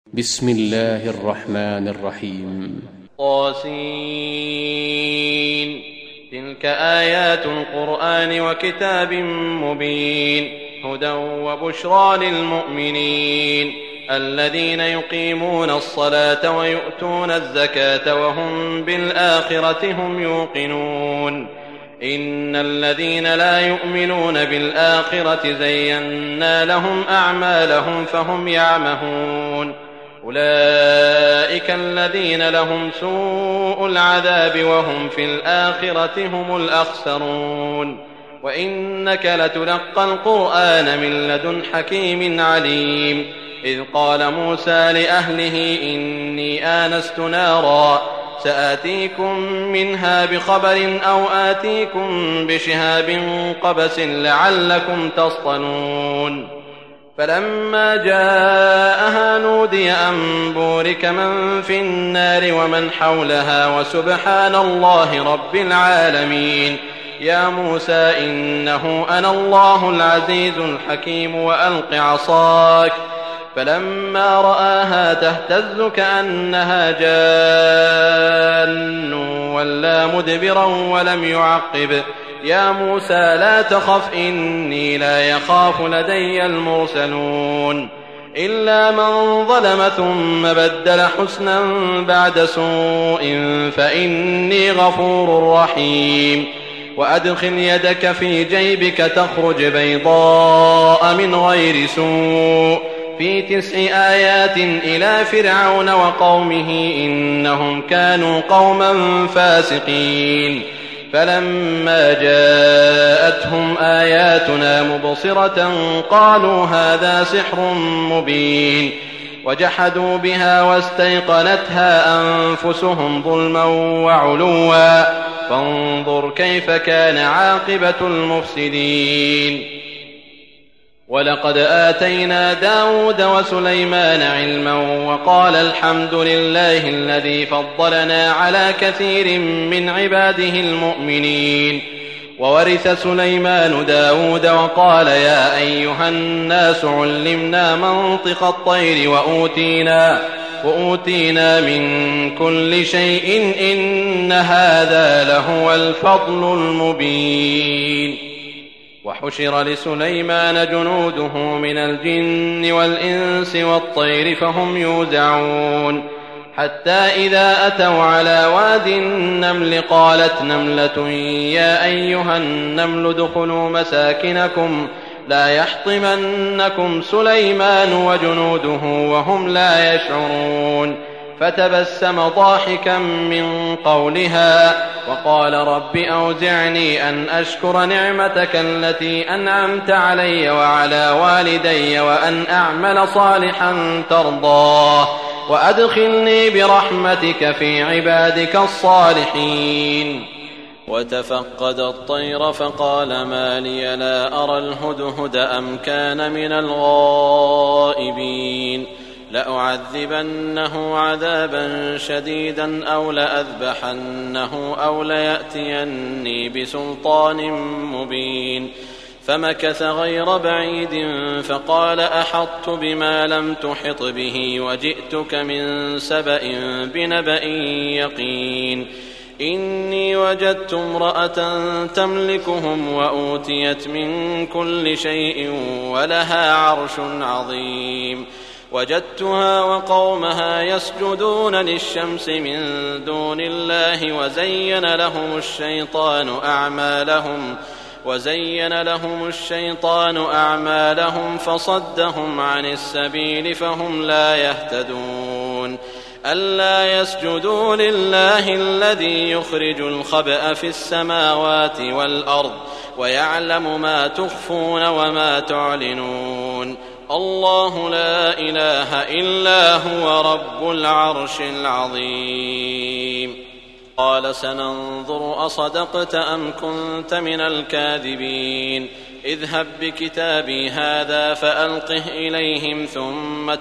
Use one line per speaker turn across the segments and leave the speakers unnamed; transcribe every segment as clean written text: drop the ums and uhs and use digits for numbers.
بسم الله الرحمن الرحيم.
طاسين. تلك آيات القرآن وكتاب مبين، هدى وبشرى للمؤمنين الذين يقيمون الصلاة ويؤتون الزكاة وهم بالآخرة هم يوقنون. إن الذين لا يؤمنون بالآخرة زينا لهم أعمالهم فهم يعمهون. أولئك الذين لهم سوء العذاب وهم في الآخرة هم الأخسرون. وإنك لتلقى القرآن من لدن حكيم عليم. إذ قال موسى لأهله إني آنست نارا سآتيكم منها بخبر أو آتيكم بشهاب قبس لعلكم تصطلون. فلما جاءها نودي أن بورك من في النار ومن حولها وسبحان الله رب العالمين. يا موسى إنه أنا الله العزيز الحكيم وألق عصاك. فلما رآها تهتز كأنها جان ولا مدبرا ولم يعقب. يا موسى لا تخف إني لا يخاف لدي المرسلون. إلا من ظلم ثم بدل حسنا بعد سوء فإني غفور رحيم. وأدخل يدك في جيبك تخرج بيضاء من غير سوء في 9 آيات إلى فرعون وقومه إنهم كانوا قوما فاسقين. فلما جاءتهم آياتنا مبصرة قالوا هذا سحر مبين. وجحدوا بها واستيقنتها أنفسهم ظلما وعلوا فانظر كيف كان عاقبة المفسدين. ولقد آتينا داود وسليمان علما وقال الحمد لله الذي فضلنا على كثير من عباده المؤمنين. وورث سليمان داود وقال يا أيها الناس علمنا منطق الطير وأوتينا من كل شيء إن هذا لهو الفضل المبين. وحشر لسليمان جنوده من الجن والإنس والطير فهم يوزعون. حتى إذا أتوا على واد النمل قالت نملة يا أيها النمل ادخلوا مساكنكم لا يحطمنكم سليمان وجنوده وهم لا يشعرون. فتبسم ضاحكا من قولها وقال رب أوزعني أن أشكر نعمتك التي أنعمت علي وعلى والدي وأن أعمل صالحا ترضاه وأدخلني برحمتك في عبادك الصالحين. وتفقد الطير فقال ما لي لا أرى الهدهد أم كان من الغائبين. لأعذبنه عذابا شديدا أو لأذبحنه أو ليأتيني بسلطان مبين. فمكث غير بعيد فقال أحطت بما لم تحط به وجئتك من سبأ بنبأ يقين. إني وجدت امرأة تملكهم وأوتيت من كل شيء ولها عرش عظيم. وجدتها وقومها يسجدون للشمس من دون الله وزين لهم الشيطان أعمالهم فصدهم عن السبيل فهم لا يهتدون. ألا يسجدوا لله الذي يخرج الخبأ في السماوات والأرض ويعلم ما تخفون وما تعلنون. الله لا إله إلا هو رب العرش العظيم. قال سننظر أصدقت أم كنت من الكاذبين. اذهب بكتابي هذا فألقه إليهم ثم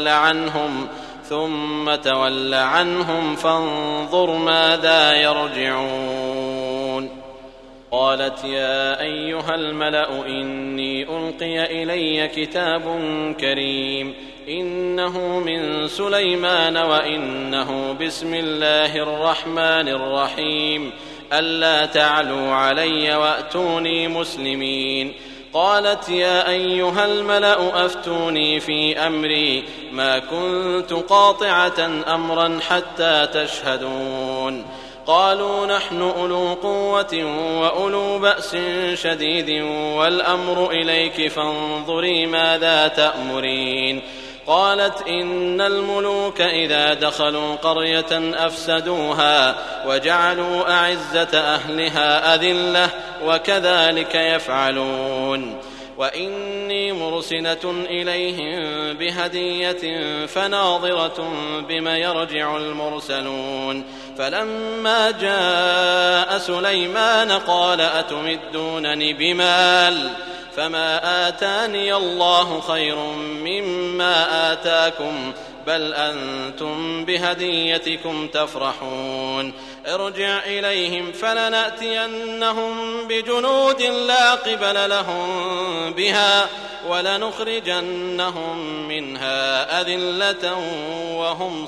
تول عنهم فانظر ماذا يرجعون. قالت يا أيها الملأ إني ألقي إلي كتاب كريم إنه من سليمان وإنه بسم الله الرحمن الرحيم ألا تعلوا علي وأتوني مسلمين. قالت يا أيها الملأ أفتوني في أمري ما كنت قاطعة أمرا حتى تشهدون. قالوا نحن أولو قوة وأولو بأس شديد والأمر إليك فانظري ماذا تأمرين. قالت إن الملوك إذا دخلوا قرية أفسدوها وجعلوا أعزة أهلها أذلة وكذلك يفعلون. وإني مرسلة إليهم بهدية فناظرة بما يرجع المرسلون. فلما جاء سليمان قال أتمدونني بمال فما آتاني الله خير مما آتاكم بل أنتم بهديتكم تفرحون. ارجع إليهم فلنأتينهم بجنود لا قبل لهم بها ولنخرجنهم منها أذلة وهم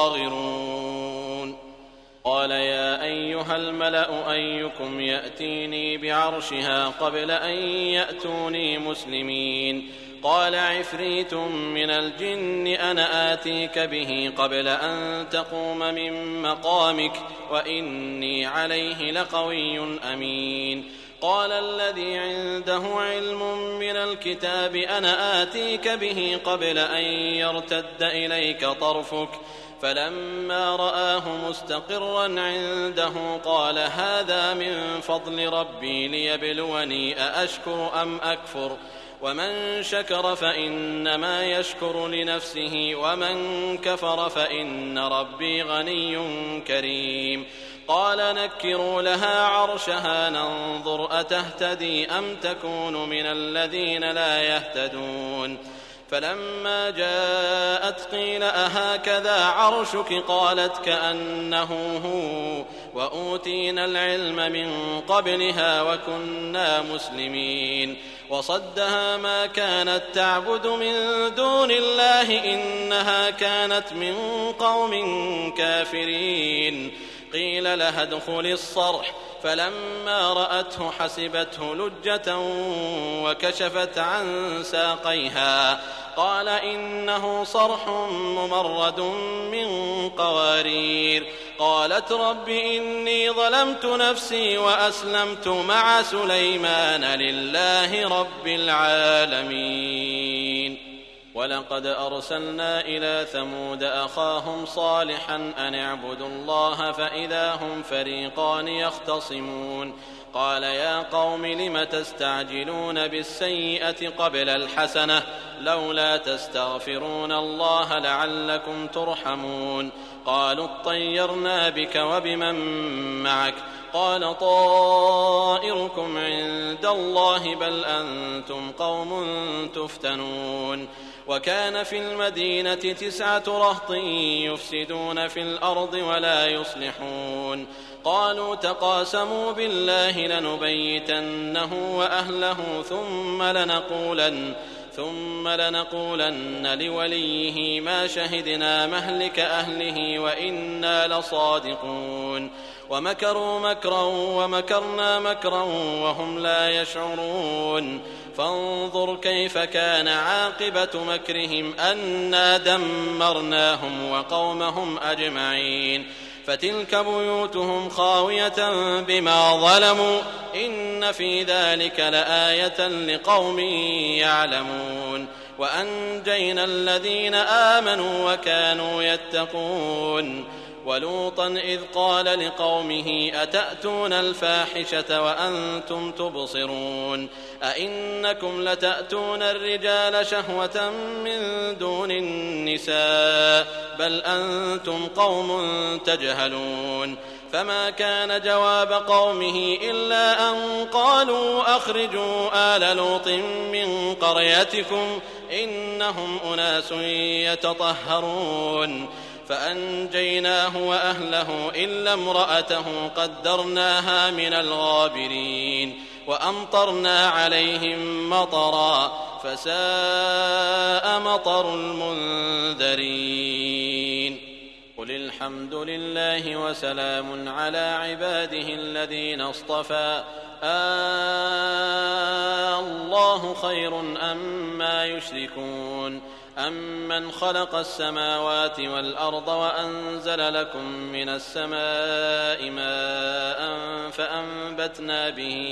صاغرون. قال يا أيها الملأ أيكم يأتيني بعرشها قبل أن يأتوني مسلمين. قال عفريت من الجن أنا آتيك به قبل أن تقوم من مقامك وإني عليه لقوي أمين. قال الذي عنده علم من الكتاب أنا آتيك به قبل أن يرتد إليك طرفك فلما رآه مستقرا عنده قال هذا من فضل ربي ليبلوني أأشكر أم أكفر ومن شكر فإنما يشكر لنفسه ومن كفر فإن ربي غني كريم. قال نكروا لها عرشها ننظر أتهتدي أم تكون من الذين لا يهتدون. فلما جاءت قيل أهكذا عرشك قالت كأنه هو وأوتينا العلم من قبلها وكنا مسلمين. وصدها ما كانت تعبد من دون الله إنها كانت من قوم كافرين. قيل لها ادخل الصرح فلما رأته حسبته لجة وكشفت عن ساقيها قال إنه صرح ممرد من قوارير. قالت رب إني ظلمت نفسي وأسلمت مع سليمان لله رب العالمين. ولقد أرسلنا إلى ثمود أخاهم صالحا أن اعبدوا الله فإذا هم فريقان يختصمون. قال يا قوم لم تستعجلون بالسيئة قبل الحسنة لولا تستغفرون الله لعلكم ترحمون. قالوا اطيرنا بك وبمن معك قال طائركم عند الله بل أنتم قوم تفتنون. وكان في المدينة 9 رهط يفسدون في الأرض ولا يصلحون. قالوا تقاسموا بالله لنبيتنه وأهله ثم لنقولن لوليه ما شهدنا مهلك أهله وإنا لصادقون. ومكروا مكرا ومكرنا مكرا وهم لا يشعرون. فانظر كيف كان عاقبة مكرهم أنا دمرناهم وقومهم أجمعين. فتلك بيوتهم خاوية بما ظلموا إن في ذلك لآية لقوم يعلمون. وأنجينا الذين آمنوا وكانوا يتقون. ولوطا إذ قال لقومه أتأتون الفاحشة وأنتم تبصرون أئنكم لتأتون الرجال شهوة من دون النساء بل أنتم قوم تجهلون. فما كان جواب قومه إلا أن قالوا أخرجوا آل لوط من قريتكم إنهم أناس يتطهرون. فأنجيناه وأهله إلا امرأته قدرناها من الغابرين. وأمطرنا عليهم مطرا فساء مطر المنذرين. قل الحمد لله وسلام على عباده الذين اصطفى الله خير أما يشركون أمن خلق السماوات والأرض وأنزل لكم من السماء ماء فأنبتنا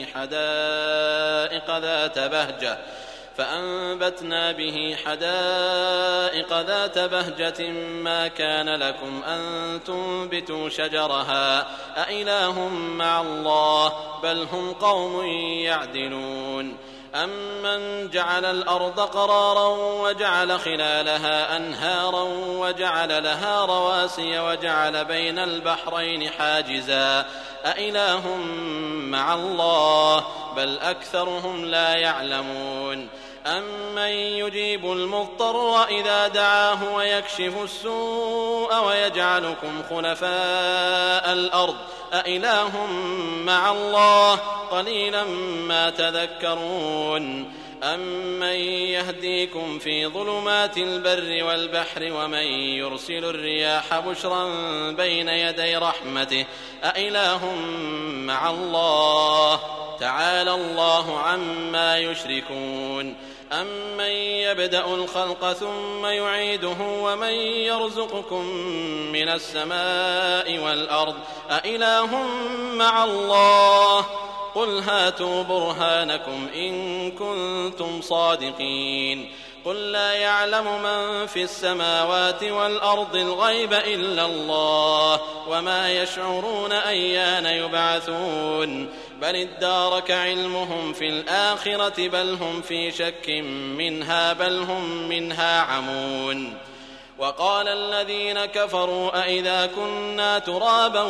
به حدائق ذات بهجة ما كان لكم أن تنبتوا شجرها أإله مع الله بل هم قوم يعدلون. أمن جعل الأرض قرارا وجعل خلالها أنهارا وجعل لها رواسي وجعل بين البحرين حاجزا أإله مع الله بل أكثرهم لا يعلمون. أمن يجيب المضطر إذا دعاه ويكشف السوء ويجعلكم خلفاء الأرض أإله مع الله قليلا ما تذكرون. أمن يهديكم في ظلمات البر والبحر ومن يرسل الرياح بشرا بين يدي رحمته أإله مع الله تعالى الله عما يشركون. أمن يبدأ الخلق ثم يعيده ومن يرزقكم من السماء والأرض أإله مع الله قل هاتوا برهانكم إن كنتم صادقين. قل لا يعلم من في السماوات والأرض الغيب إلا الله وما يشعرون أيان يبعثون بل ادارك علمهم في الآخرة بل هم في شك منها بل هم منها عمون. وقال الذين كفروا أئذا كنا ترابا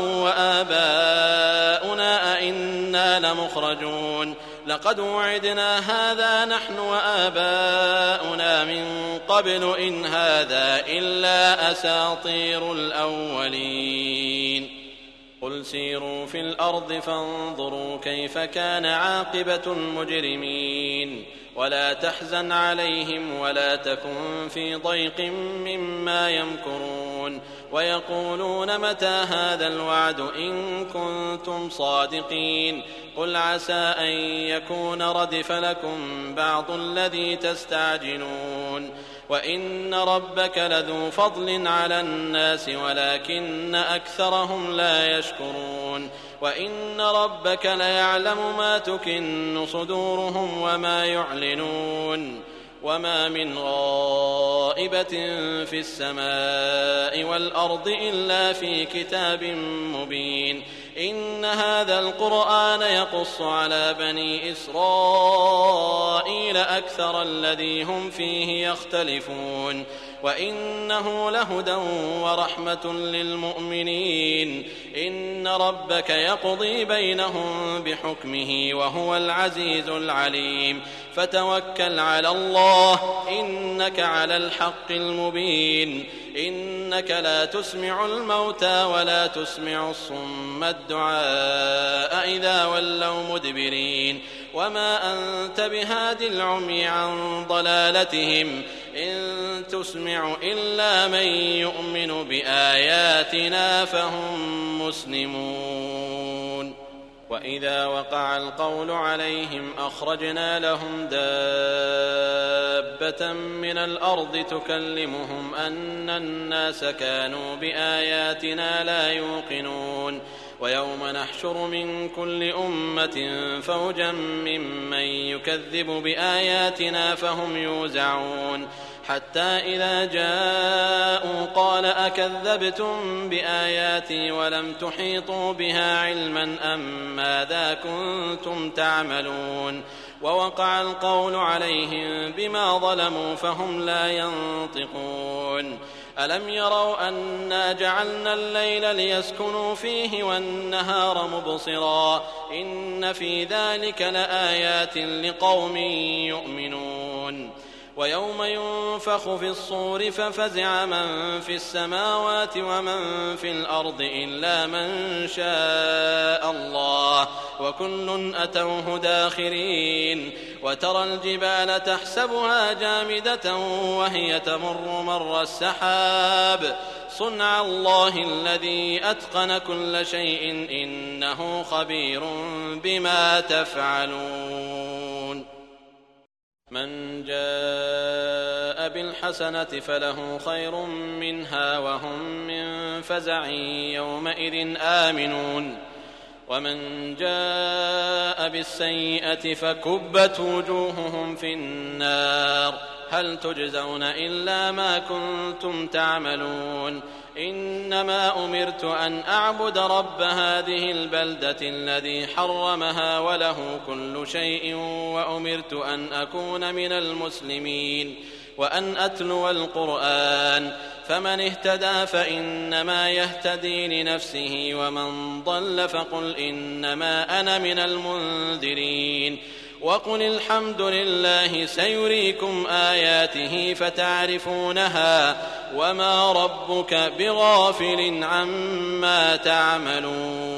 وآباؤنا أئنا لمخرجون لقد وعدنا هذا نحن وآباؤنا من قبل إن هذا إلا أساطير الأولين. قل سيروا في الأرض فانظروا كيف كان عاقبة المجرمين ولا تحزن عليهم ولا تكن في ضيق مما يمكرون ويقولون متى هذا الوعد إن كنتم صادقين. قل عسى أن يكون ردف لكم بعض الذي تستعجلون وإن ربك لذو فضل على الناس ولكن أكثرهم لا يشكرون. وإن ربك ليعلم ما تكن صدورهم وما يعلنون. وما من غائبة في السماء والأرض إلا في كتاب مبين. إن هذا القرآن يقص على بني إسرائيل أكثر الذي هم فيه يختلفون وإنه لهدى ورحمة للمؤمنين. إن ربك يقضي بينهم بحكمه وهو العزيز العليم. فتوكل على الله إنك على الحق المبين. إنك لا تسمع الموتى ولا تسمع الصم الدعاء إذا ولوا مدبرين وما أنت بهاد العمي عن ضلالتهم إن تسمع إلا من يؤمن بآياتنا فهم مسلمون. وإذا وقع القول عليهم أخرجنا لهم دابة من الأرض تكلمهم أن الناس كانوا بآياتنا لا يوقنون. ويوم نحشر من كل أمة فوجا ممن يكذب بآياتنا فهم يوزعون حتى إذا جاءوا قال أكذبتم بآياتي ولم تحيطوا بها علما أم ماذا كنتم تعملون. ووقع القول عليهم بما ظلموا فهم لا ينطقون. ألم يروا أنا جعلنا الليل ليسكنوا فيه والنهار مبصرا إن في ذلك لآيات لقوم يؤمنون. ويوم ينفخ في الصور ففزع من في السماوات ومن في الأرض إلا من شاء الله وكل أتوه داخرين وترى الجبال تحسبها جامدة وهي تمر مر السحاب صنع الله الذي أتقن كل شيء إنه خبير بما تفعلون من جاء بالحسنة فله خير منها وهم من فزع يومئذ آمنون ومن جاء بالسيئة فكبت وجوههم في النار هل تجزون إلا ما كنتم تعملون إنما أمرت أن أعبد رب هذه البلدة الذي حرمها وله كل شيء وأمرت أن أكون من المسلمين وأن أتلو القرآن فمن اهتدى فإنما يهتدي لنفسه ومن ضل فقل إنما أنا من المنذرين وقل الحمد لله سيريكم آياته فتعرفونها وما ربك بغافل عما تعملون